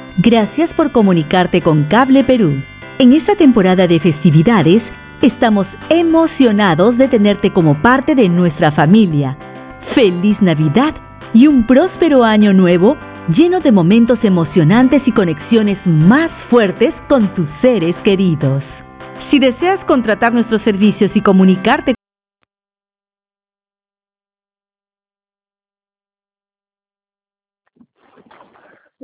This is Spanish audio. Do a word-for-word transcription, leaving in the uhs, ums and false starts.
Gracias por comunicarte con Cable Perú. En esta temporada de festividades, estamos emocionados de tenerte como parte de nuestra familia. ¡Feliz Navidad y un próspero año nuevo lleno de momentos emocionantes y conexiones más fuertes con tus seres queridos! Si deseas contratar nuestros servicios y comunicarte